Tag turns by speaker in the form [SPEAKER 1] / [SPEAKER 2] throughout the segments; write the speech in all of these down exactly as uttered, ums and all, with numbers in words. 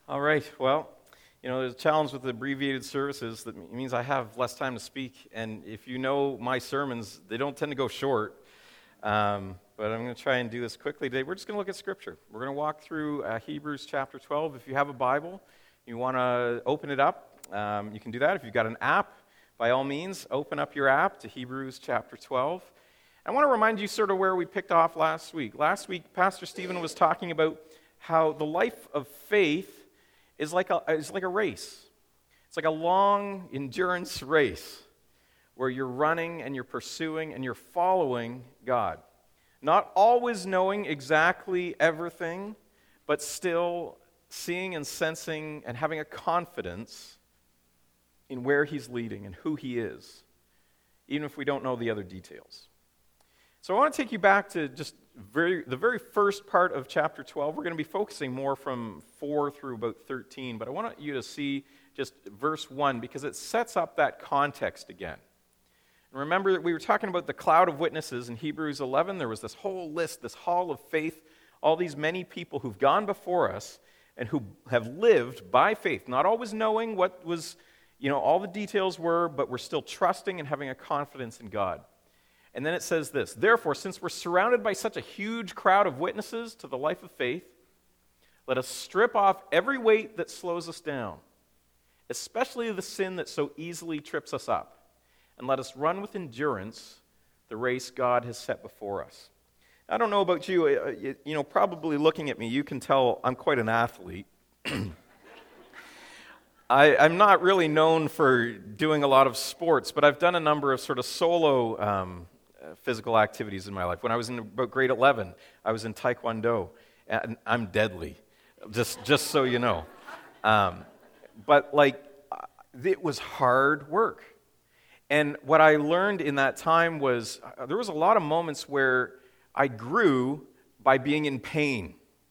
[SPEAKER 1] All right, well, you know, there's a challenge with abbreviated services that means I have less time to speak, and if you know my sermons, they don't tend to go short, um, but I'm going to try and do this quickly today. We're just going to look at Scripture. We're going to walk through uh, Hebrews chapter twelve. If you have a Bible, you want to open it up, um, you can do that. If you've got an app, by all means, open up your app to Hebrews chapter twelve. I want to remind you sort of where we picked off last week. Last week, Pastor Stephen was talking about how the life of faith is like a is like a race. It's like a long endurance race where you're running and you're pursuing and you're following God. Not always knowing exactly everything, but still seeing and sensing and having a confidence in where He's leading and who He is, even if we don't know the other details. So I want to take you back to just very, the very first part of chapter twelve. We're going to be focusing more from four through about thirteen, but I want you to see just verse one because it sets up that context again. And remember that we were talking about the cloud of witnesses in Hebrews eleven. There was this whole list, this hall of faith, all these many people who've gone before us and who have lived by faith, not always knowing what was, you know, all the details were, but we're still trusting and having a confidence in God. And then it says this, therefore, since we're surrounded by such a huge crowd of witnesses to the life of faith, let us strip off every weight that slows us down, especially the sin that so easily trips us up, and let us run with endurance the race God has set before us. I don't know about you, you, you know, probably looking at me, you can tell I'm quite an athlete. I, I'm not really known for doing a lot of sports, but I've done a number of sort of solo um, physical activities in my life. When I was in about grade eleven, I was in Taekwondo, and I'm deadly, just just so you know. Um, but like, it was hard work. And what I learned in that time was uh, there was a lot of moments where I grew by being in pain.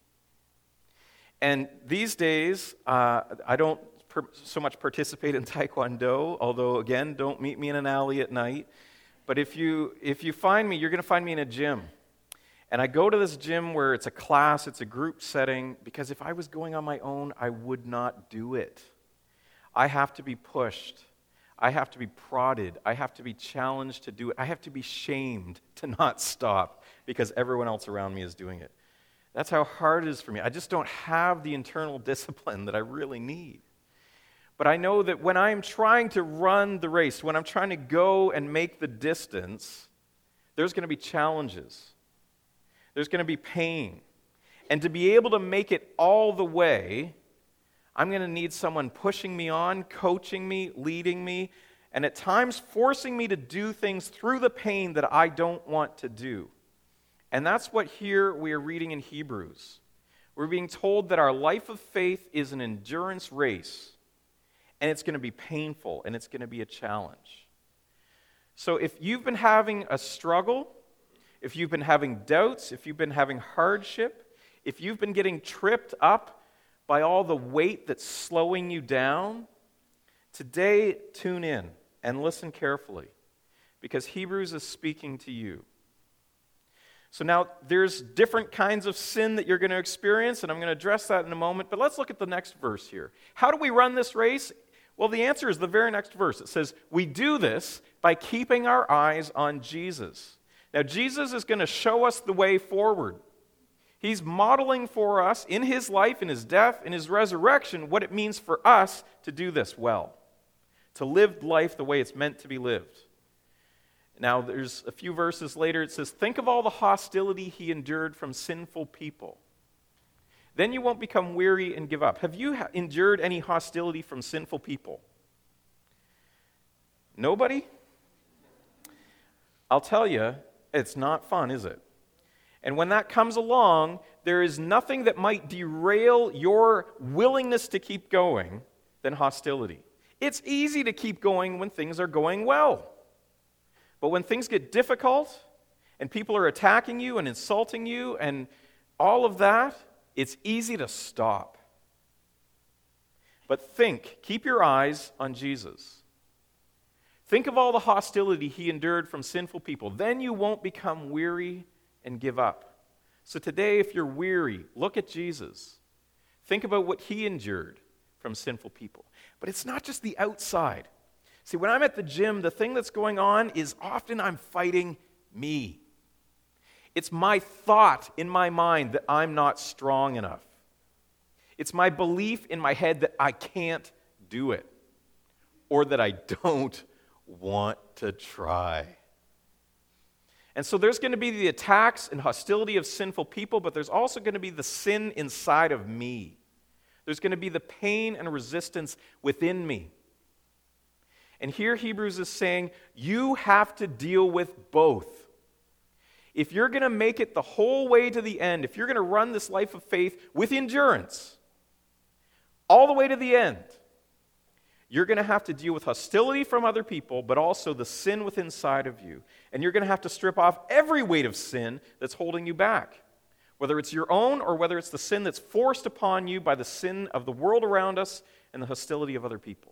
[SPEAKER 1] And these days, uh, I don't per- so much participate in Taekwondo, although, again, don't meet me in an alley at night. But if you if you find me, you're going to find me in a gym. And I go to this gym where it's a class, it's a group setting, because if I was going on my own, I would not do it. I have to be pushed. I have to be prodded. I have to be challenged to do it. I have to be shamed to not stop because everyone else around me is doing it. That's how hard it is for me. I just don't have the internal discipline that I really need. But I know that when I'm trying to run the race, when I'm trying to go and make the distance, there's going to be challenges. There's going to be pain. And to be able to make it all the way, I'm going to need someone pushing me on, coaching me, leading me, and at times forcing me to do things through the pain that I don't want to do. And that's what here we are reading in Hebrews. We're being told that our life of faith is an endurance race. And it's going to be painful, and it's going to be a challenge. So if you've been having a struggle, if you've been having doubts, if you've been having hardship, if you've been getting tripped up by all the weight that's slowing you down, today tune in and listen carefully, because Hebrews is speaking to you. So now there's different kinds of sin that you're going to experience, and I'm going to address that in a moment, but let's look at the next verse here. How do we run this race? Well, the answer is the very next verse. It says, we do this by keeping our eyes on Jesus. Now, Jesus is going to show us the way forward. He's modeling for us in His life, in His death, in His resurrection, what it means for us to do this well, to live life the way it's meant to be lived. Now, there's a few verses later, it says, think of all the hostility He endured from sinful people. Then you won't become weary and give up. Have you ha- endured any hostility from sinful people? Nobody? I'll tell you, it's not fun, is it? And when that comes along, there is nothing that might derail your willingness to keep going than hostility. It's easy to keep going when things are going well. But when things get difficult and people are attacking you and insulting you and all of that, it's easy to stop. But think, keep your eyes on Jesus. Think of all the hostility He endured from sinful people. Then you won't become weary and give up. So today, if you're weary, look at Jesus. Think about what he endured from sinful people. But it's not just the outside. See, when I'm at the gym, the thing that's going on is often I'm fighting me. It's my thought in my mind that I'm not strong enough. It's my belief in my head that I can't do it, or that I don't want to try. And so there's going to be the attacks and hostility of sinful people, but there's also going to be the sin inside of me. There's going to be the pain and resistance within me. And here Hebrews is saying, you have to deal with both. If you're going to make it the whole way to the end, if you're going to run this life of faith with endurance, all the way to the end, you're going to have to deal with hostility from other people, but also the sin within inside of you. And you're going to have to strip off every weight of sin that's holding you back, whether it's your own or whether it's the sin that's forced upon you by the sin of the world around us and the hostility of other people.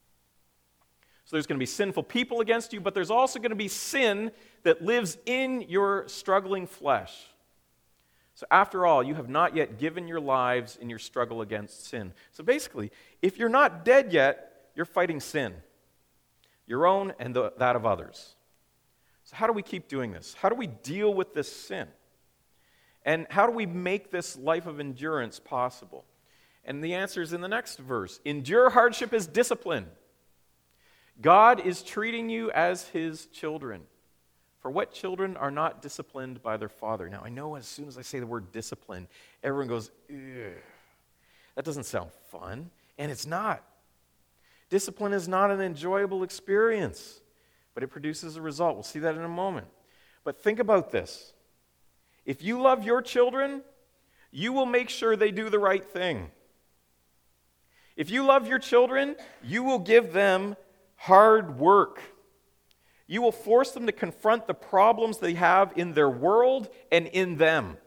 [SPEAKER 1] So there's going to be sinful people against you, but there's also going to be sin that lives in your struggling flesh. So after all, you have not yet given your lives in your struggle against sin. So basically, if you're not dead yet, you're fighting sin, your own and the, that of others. So how do we keep doing this? How do we deal with this sin? And how do we make this life of endurance possible? And the answer is in the next verse. Endure hardship as discipline. God is treating you as his children. For what children are not disciplined by their father? Now, I know as soon as I say the word discipline, everyone goes, ugh. That doesn't sound fun. And it's not. Discipline is not an enjoyable experience, but it produces a result. We'll see that in a moment. But think about this. If you love your children, you will make sure they do the right thing. If you love your children, you will give them hard work. You will force them to confront the problems they have in their world and in them.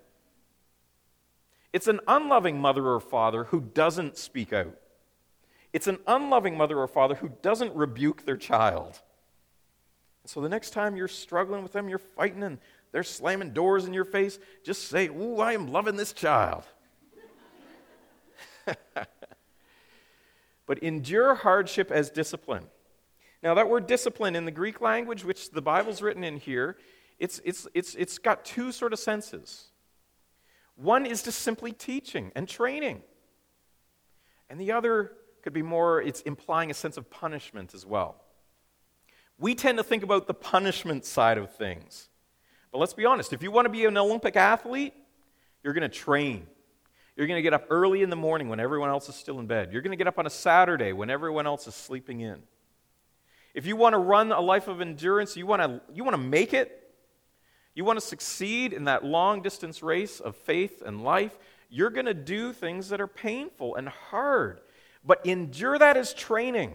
[SPEAKER 1] It's an unloving mother or father who doesn't speak out. It's an unloving mother or father who doesn't rebuke their child. So the next time you're struggling with them, you're fighting and they're slamming doors in your face, just say, ooh, I am loving this child. But endure hardship as discipline. Now, that word discipline in the Greek language, which the Bible's written in here, it's, it's, it's, it's got two sort of senses. One is just simply teaching and training. And the other could be more, it's implying a sense of punishment as well. We tend to think about the punishment side of things. But let's be honest, if you want to be an Olympic athlete, you're going to train. You're going to get up early in the morning when everyone else is still in bed. You're going to get up on a Saturday when everyone else is sleeping in. If you want to run a life of endurance, you want to, you want to make it, you want to succeed in that long-distance race of faith and life, you're going to do things that are painful and hard. But endure that as training.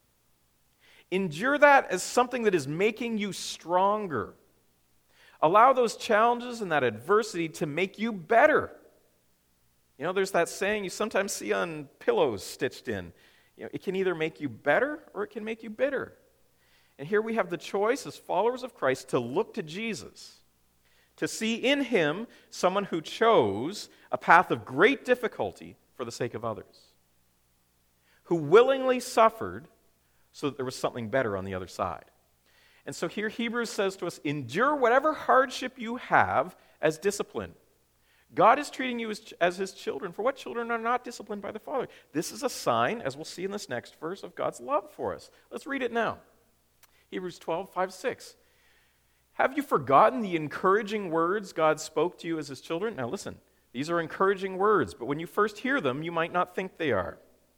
[SPEAKER 1] Endure that as something that is making you stronger. Allow those challenges and that adversity to make you better. You know, there's that saying you sometimes see on pillows stitched in. You know, it can either make you better or it can make you bitter. And here we have the choice as followers of Christ to look to Jesus, to see in him someone who chose a path of great difficulty for the sake of others, who willingly suffered so that there was something better on the other side. And so here Hebrews says to us, endure whatever hardship you have as discipline. God is treating you as, as his children. For what children are not disciplined by the Father? This is a sign, as we'll see in this next verse, of God's love for us. Let's read it now. Hebrews twelve, five, six. Have you forgotten the encouraging words God spoke to you as his children? Now listen, these are encouraging words, but when you first hear them, you might not think they are.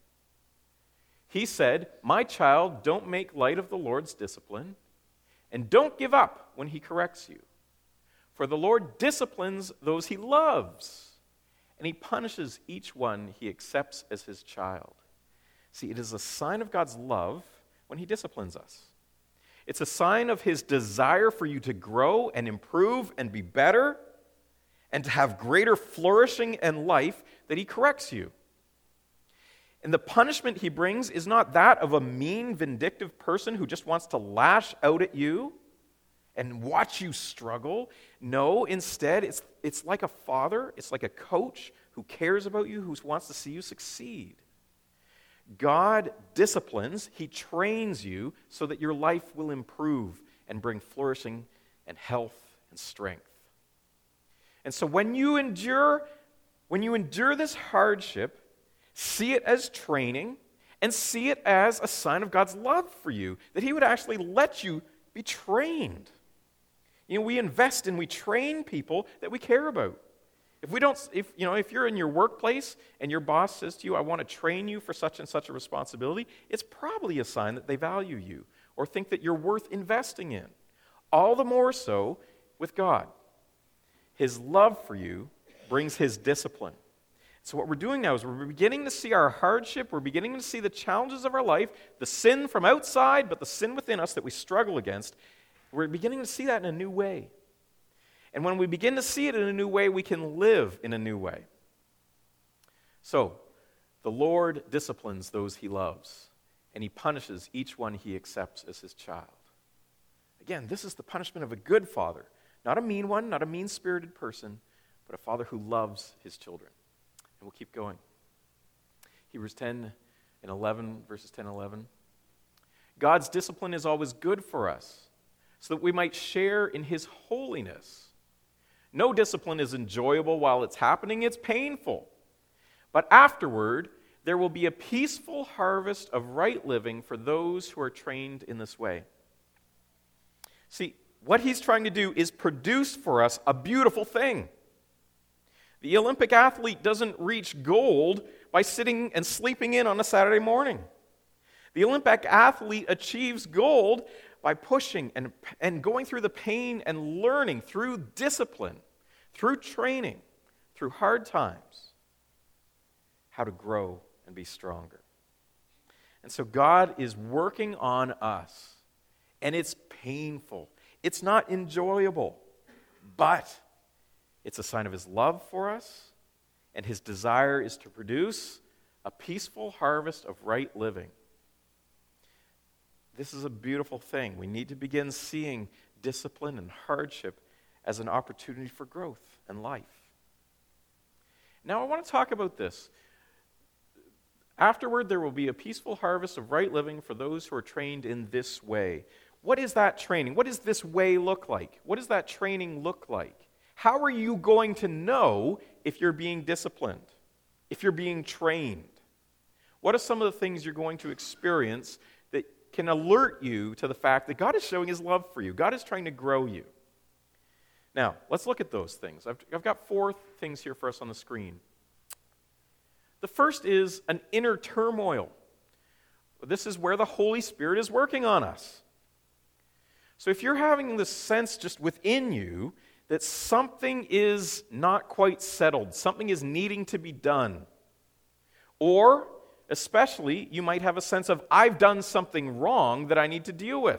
[SPEAKER 1] He said, my child, don't make light of the Lord's discipline, and don't give up when he corrects you. For the Lord disciplines those he loves, and he punishes each one he accepts as his child. See, it is a sign of God's love when he disciplines us. It's a sign of his desire for you to grow and improve and be better and to have greater flourishing in life that he corrects you. And the punishment he brings is not that of a mean, vindictive person who just wants to lash out at you and watch you struggle. No, instead, it's, it's like a father, it's like a coach who cares about you, who wants to see you succeed. God disciplines, He trains you so that your life will improve and bring flourishing and health and strength. And so when you endure, when you endure this hardship, see it as training and see it as a sign of God's love for you, that He would actually let you be trained. You know, we invest and we train people that we care about. If we don't, if you know, if you're in your workplace and your boss says to you, I want to train you for such and such a responsibility, it's probably a sign that they value you or think that you're worth investing in. All the more so with God. His love for you brings His discipline. So what we're doing now is we're beginning to see our hardship, we're beginning to see the challenges of our life, the sin from outside, but the sin within us that we struggle against. We're beginning to see that in a new way. And when we begin to see it in a new way, we can live in a new way. So, the Lord disciplines those He loves, and He punishes each one He accepts as His child. Again, this is the punishment of a good father, not a mean one, not a mean-spirited person, but a father who loves his children. And we'll keep going. Hebrews ten and eleven, verses ten and eleven. God's discipline is always good for us, so that we might share in His holiness. No discipline is enjoyable while it's happening, it's painful. But afterward, there will be a peaceful harvest of right living for those who are trained in this way. See, what He's trying to do is produce for us a beautiful thing. The Olympic athlete doesn't reach gold by sitting and sleeping in on a Saturday morning. The Olympic athlete achieves gold by pushing and, and going through the pain and learning through discipline, through training, through hard times, how to grow and be stronger. And so God is working on us, and it's painful. It's not enjoyable, but it's a sign of His love for us, and His desire is to produce a peaceful harvest of right living. This is a beautiful thing. We need to begin seeing discipline and hardship as an opportunity for growth and life. Now, I want to talk about this. Afterward, there will be a peaceful harvest of right living for those who are trained in this way. What is that training? What does this way look like? What does that training look like? How are you going to know if you're being disciplined, if you're being trained? What are some of the things you're going to experience that can alert you to the fact that God is showing His love for you? God is trying to grow you. Now, let's look at those things. I've, I've got four things here for us on the screen. The first is an inner turmoil. This is where the Holy Spirit is working on us. So if you're having this sense just within you that something is not quite settled, something is needing to be done, or especially you might have a sense of, I've done something wrong that I need to deal with,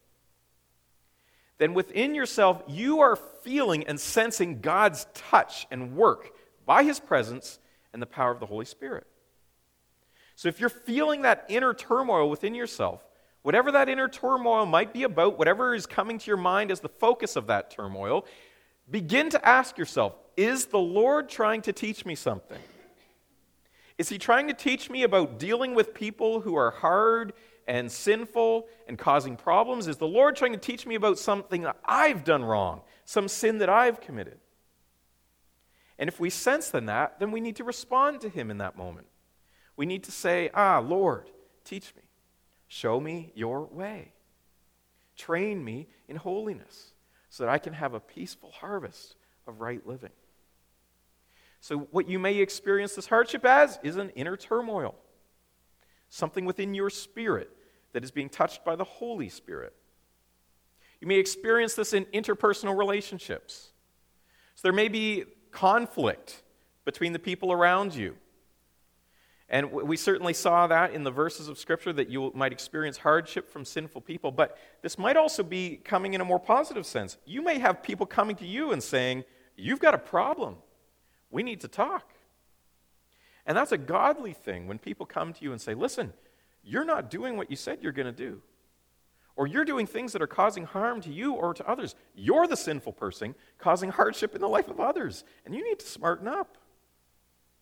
[SPEAKER 1] then within yourself you are feeling and sensing God's touch and work by His presence and the power of the Holy Spirit. So if you're feeling that inner turmoil within yourself, whatever that inner turmoil might be about, whatever is coming to your mind as the focus of that turmoil, begin to ask yourself, is the Lord trying to teach me something? Is He trying to teach me about dealing with people who are hard and sinful and causing problems? Is the Lord trying to teach me about something that I've done wrong, some sin that I've committed? And if we sense then that, then we need to respond to Him in that moment. We need to say, ah, Lord, teach me. Show me your way. Train me in holiness so that I can have a peaceful harvest of right living. So what you may experience this hardship as is an inner turmoil. Something within your spirit that is being touched by the Holy Spirit. You may experience this in interpersonal relationships. So there may be conflict between the people around you. And we certainly saw that in the verses of Scripture that you might experience hardship from sinful people, but this might also be coming in a more positive sense. You may have people coming to you and saying, you've got a problem. We need to talk. And that's a godly thing when people come to you and say, listen, you're not doing what you said you're going to do. Or you're doing things that are causing harm to you or to others. You're the sinful person causing hardship in the life of others, and you need to smarten up.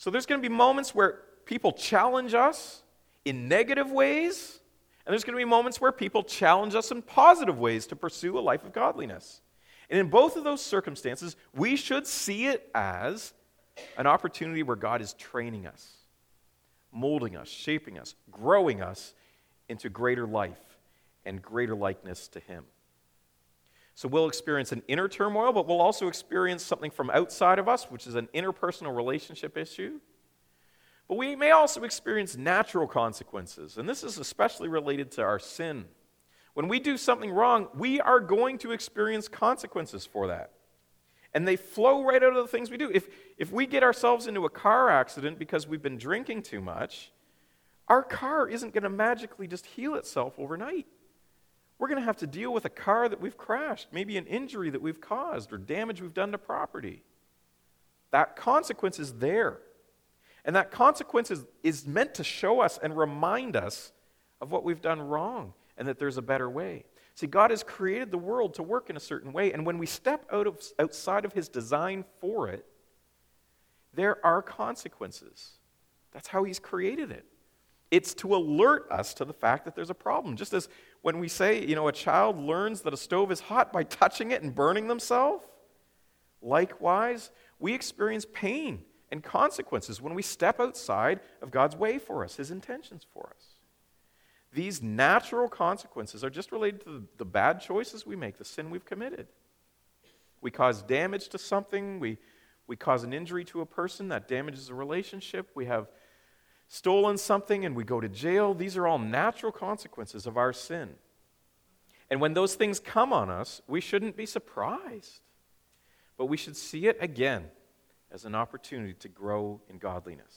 [SPEAKER 1] So there's going to be moments where people challenge us in negative ways, and there's going to be moments where people challenge us in positive ways to pursue a life of godliness. And in both of those circumstances, we should see it as an opportunity where God is training us, molding us, shaping us, growing us into greater life and greater likeness to Him. So we'll experience an inner turmoil, but we'll also experience something from outside of us, which is an interpersonal relationship issue. But we may also experience natural consequences, and this is especially related to our sin. When we do something wrong, we are going to experience consequences for that. And they flow right out of the things we do. If, if we get ourselves into a car accident because we've been drinking too much, our car isn't going to magically just heal itself overnight. We're going to have to deal with a car that we've crashed, maybe an injury that we've caused or damage we've done to property. That consequence is there. And that consequence is, is meant to show us and remind us of what we've done wrong and that there's a better way. See, God has created the world to work in a certain way, and when we step out of, outside of His design for it, there are consequences. That's how He's created it. It's to alert us to the fact that there's a problem. Just as when we say, you know, a child learns that a stove is hot by touching it and burning themselves, likewise, we experience pain and consequences when we step outside of God's way for us, His intentions for us. These natural consequences are just related to the, the bad choices we make, the sin we've committed. We cause damage to something, we, we cause an injury to a person, that damages a relationship, we have stolen something and we go to jail. These are all natural consequences of our sin. And when those things come on us, we shouldn't be surprised, but we should see it again as an opportunity to grow in godliness.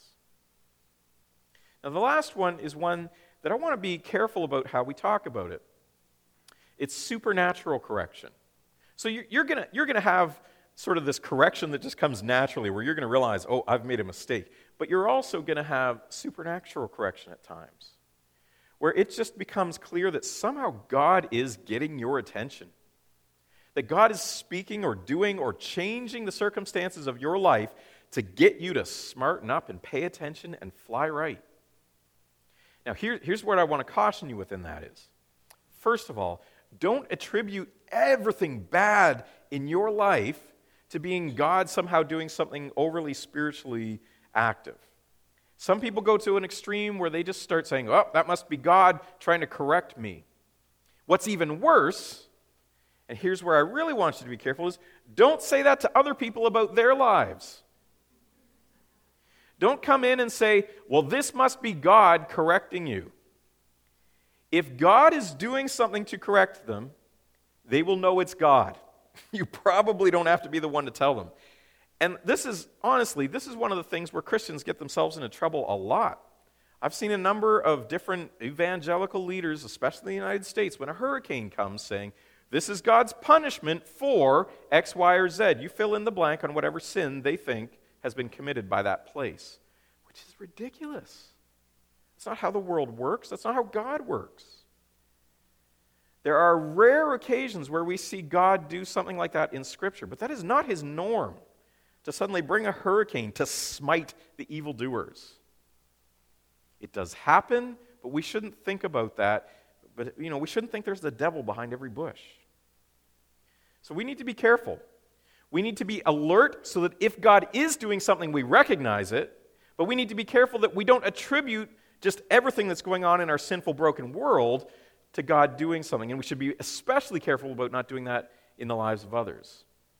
[SPEAKER 1] Now, the last one is one that I want to be careful about how we talk about it. It's supernatural correction. So you're, you're going you're gonna have sort of this correction that just comes naturally, where you're going to realize, oh, I've made a mistake. But you're also going to have supernatural correction at times, where it just becomes clear that somehow God is getting your attention. That God is speaking or doing or changing the circumstances of your life to get you to smarten up and pay attention and fly right. Now, here, here's what I want to caution you within that is. First of all, don't attribute everything bad in your life to being God somehow doing something overly spiritually active. Some people go to an extreme where they just start saying, oh, that must be God trying to correct me. What's even worse, and here's where I really want you to be careful, is don't say that to other people about their lives. Don't come in and say, well, this must be God correcting you. If God is doing something to correct them, they will know it's God. You probably don't have to be the one to tell them. And this is, honestly, this is one of the things where Christians get themselves into trouble a lot. I've seen a number of different evangelical leaders, especially in the United States, when a hurricane comes saying, this is God's punishment for X, Y, or Z. You fill in the blank on whatever sin they think has been committed by that place, which is ridiculous. That's not how the world works. That's not how God works. There are rare occasions where we see God do something like that in Scripture, but that is not His norm, to suddenly bring a hurricane to smite the evildoers. It does happen, but we shouldn't think about that. But, you know, we shouldn't think there's the devil behind every bush. So we need to be careful. We need to be alert so that if God is doing something, we recognize it, but we need to be careful that we don't attribute just everything that's going on in our sinful, broken world to God doing something. And we should be especially careful about not doing that in the lives of others.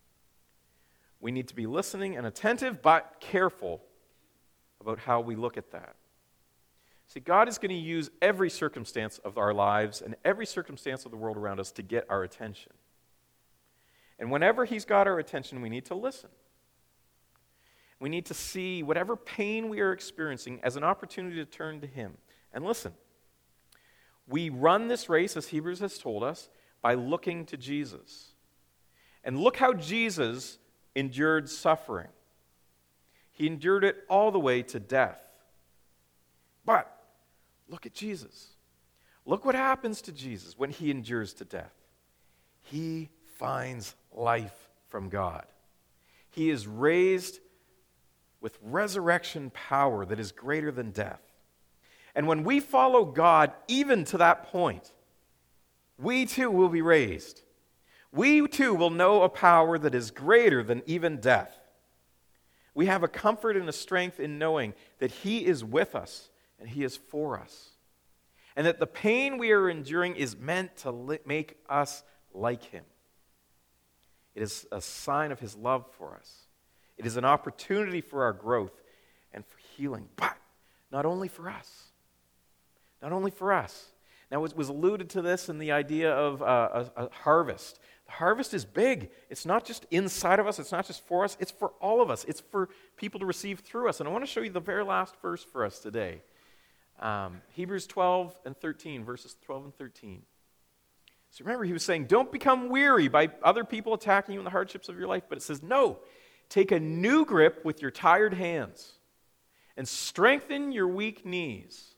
[SPEAKER 1] We need to be listening and attentive, but careful about how we look at that. See, God is going to use every circumstance of our lives and every circumstance of the world around us to get our attention. And whenever He's got our attention, we need to listen. We need to see whatever pain we are experiencing as an opportunity to turn to Him. And listen, we run this race, as Hebrews has told us, by looking to Jesus. And look how Jesus endured suffering. He endured it all the way to death. But look at Jesus. Look what happens to Jesus when He endures to death. He finds life from God. He is raised with resurrection power that is greater than death. And when we follow God even to that point, we too will be raised. We too will know a power that is greater than even death. We have a comfort and a strength in knowing that He is with us and He is for us. And that the pain we are enduring is meant to li- make us like Him. It is a sign of His love for us. It is an opportunity for our growth and for healing. But not only for us. Not only for us. Now, it was alluded to this in the idea of uh, a, a harvest. The harvest is big. It's not just inside of us. It's not just for us. It's for all of us. It's for people to receive through us. And I want to show you the very last verse for us today. Um, Hebrews twelve and thirteen, verses twelve and thirteen. So remember, he was saying, don't become weary by other people attacking you in the hardships of your life. But it says, no, take a new grip with your tired hands and strengthen your weak knees.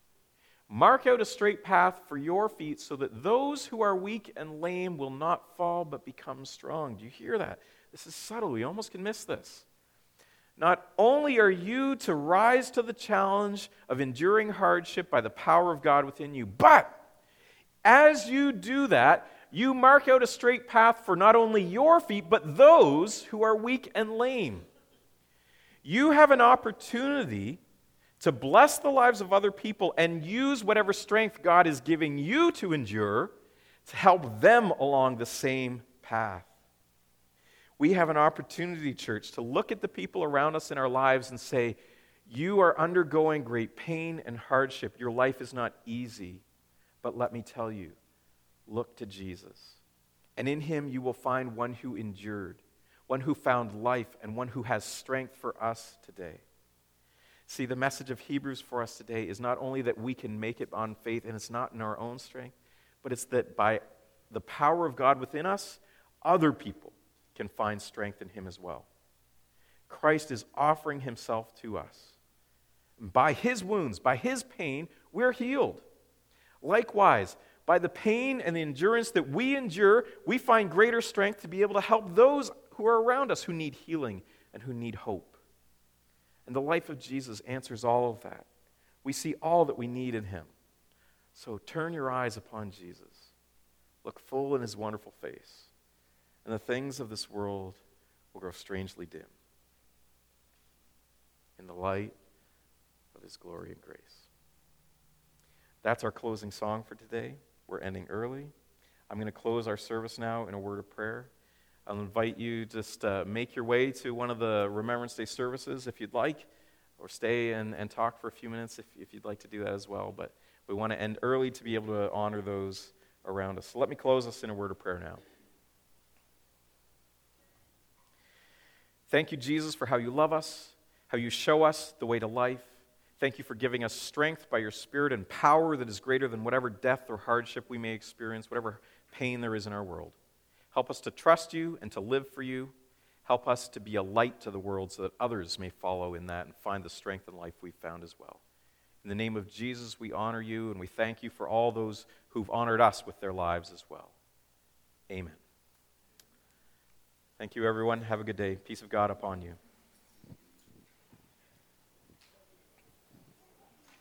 [SPEAKER 1] Mark out a straight path for your feet so that those who are weak and lame will not fall but become strong. Do you hear that? This is subtle. We almost can miss this. Not only are you to rise to the challenge of enduring hardship by the power of God within you, but as you do that, you mark out a straight path for not only your feet, but those who are weak and lame. You have an opportunity to bless the lives of other people and use whatever strength God is giving you to endure to help them along the same path. We have an opportunity, church, to look at the people around us in our lives and say, you are undergoing great pain and hardship. Your life is not easy. But let me tell you, look to Jesus. And in Him you will find one who endured, one who found life, and one who has strength for us today. See, the message of Hebrews for us today is not only that we can make it on faith, and it's not in our own strength, but it's that by the power of God within us, other people can find strength in Him as well. Christ is offering Himself to us. By His wounds, by His pain, we're healed. Likewise, by the pain and the endurance that we endure, we find greater strength to be able to help those who are around us who need healing and who need hope. And the life of Jesus answers all of that. We see all that we need in Him. So turn your eyes upon Jesus. Look full in His wonderful face. And the things of this world will grow strangely dim in the light of His glory and grace. That's our closing song for today. We're ending early. I'm going to close our service now in a word of prayer. I'll invite you just uh, make your way to one of the Remembrance Day services if you'd like, or stay and, and talk for a few minutes if, if you'd like to do that as well. But we want to end early to be able to honor those around us. So let me close us in a word of prayer now. Thank you, Jesus, for how you love us, how you show us the way to life. Thank you for giving us strength by your Spirit and power that is greater than whatever death or hardship we may experience, whatever pain there is in our world. Help us to trust you and to live for you. Help us to be a light to the world so that others may follow in that and find the strength and life we've found as well. In the name of Jesus, we honor you and we thank you for all those who've honored us with their lives as well. Amen. Thank you, everyone. Have a good day. Peace of God upon you.